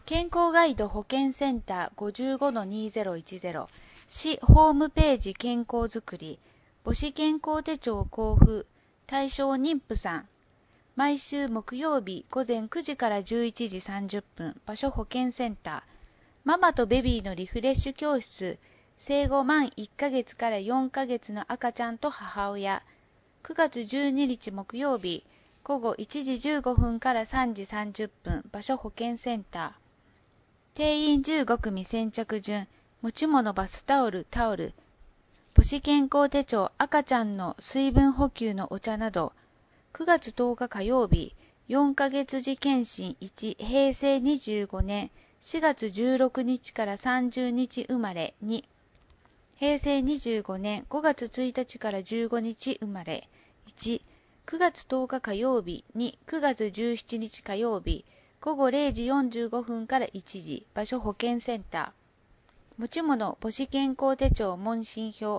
健康ガイド保健センター 55-2010 市ホームページ健康づくり母子健康手帳交付対象妊婦さん毎週木曜日午前9時から11時30分場所保健センターママとベビーのリフレッシュ教室生後満1ヶ月から4ヶ月の赤ちゃんと母親9月12日木曜日午後1時15分から3時30分場所保健センター定員15組先着順持ち物バスタオル母子健康手帳赤ちゃんの水分補給のお茶など9月10日火曜日4ヶ月時検診1平成25年4月16日から30日生まれ2平成25年5月1日から15日生まれ1、9月10日火曜日2、9月17日火曜日午後0時45分から1時場所保健センター持ち物母子健康手帳問診票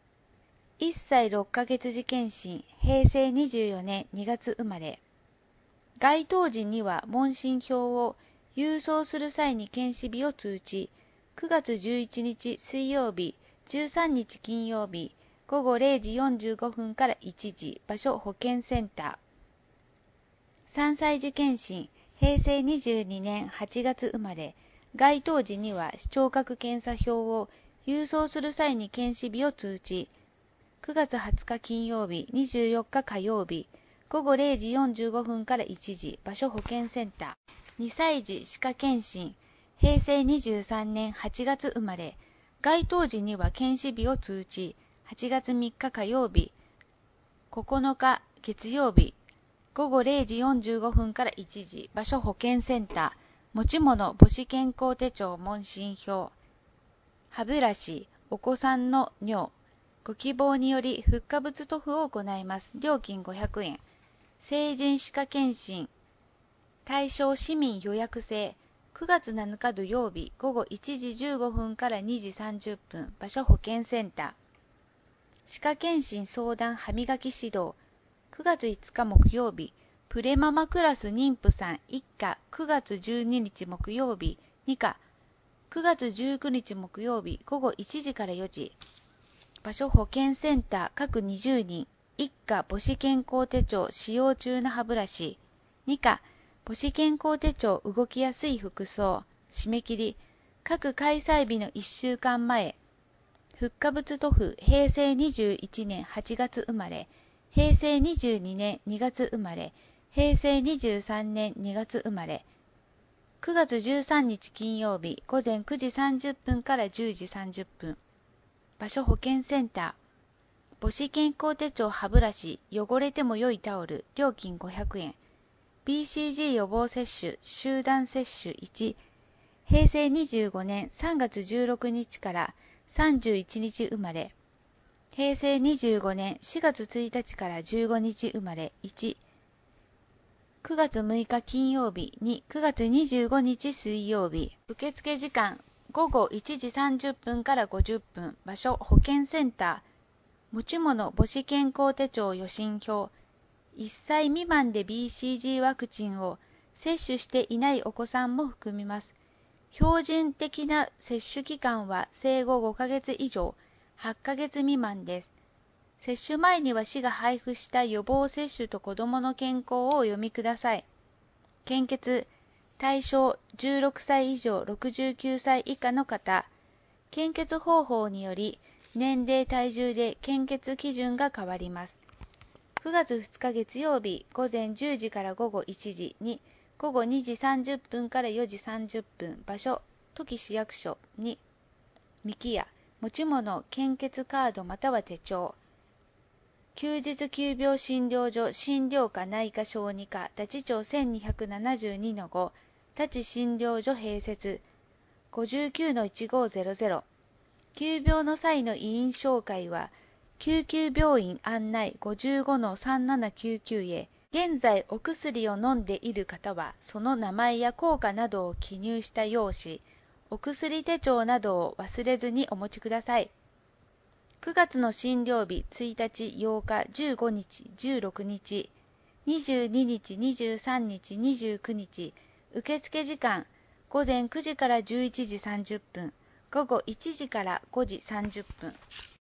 1歳6ヶ月時検診平成24年2月生まれ該当時には問診票を郵送する際に検視日を通知9月11日水曜日13日金曜日午後0時45分から1時場所保健センター3歳児検診平成22年8月生まれ該当時には視聴覚検査票を郵送する際に検視日を通知9月20日金曜日24日火曜日午後0時45分から1時場所保健センター2歳児歯科検診平成23年8月生まれ該当時には検視日を通知8月3日火曜日9日月曜日午後0時45分から1時場所保健センター持ち物母子健康手帳問診票歯ブラシお子さんの尿ご希望によりフッ化物塗布を行います料金500円成人歯科検診対象市民予約制9月7日土曜日午後1時15分から2時30分場所保健センター歯科検診相談歯磨き指導9月5日木曜日プレママクラス妊婦さん一家9月12日木曜日2課9月19日木曜日午後1時から4時場所保健センター各20人一課母子健康手帳使用中の歯ブラシ2課母子健康手帳動きやすい服装締め切り各開催日の1週間前フッ化物塗布平成21年8月生まれ平成22年2月生まれ平成23年2月生まれ9月13日金曜日午前9時30分から10時30分場所保健センター母子健康手帳歯ブラシ汚れても良いタオル料金500円 BCG 予防接種集団接種1平成25年3月16日から31日生まれ平成25年4月1日から15日生まれ1 9月6日金曜日2、9月25日水曜日受付時間午後1時30分から50分場所保健センター持ち物母子健康手帳予診票1歳未満で BCG ワクチンを接種していないお子さんも含みます標準的な接種期間は生後5ヶ月以上8ヶ月未満です。接種前には市が配布した予防接種と子どもの健康をお読みください。献血対象16歳以上69歳以下の方献血方法により年齢体重で献血基準が変わります。9月2日月曜日午前10時から午後1時に午後2時30分から4時30分場所土岐市役所にみきや持ち物献血カードまたは手帳休日急病診療所診療科内科小児科立町 1272-5 立診療所併設 59-1500 急病の際の委員紹介は救急病院案内 55-3799 へ現在お薬を飲んでいる方はその名前や効果などを記入した用紙お薬手帳などを忘れずにお持ちください。9月の診療日1日8日15日16日22日23日29日受付時間午前9時から11時30分、午後1時から5時30分。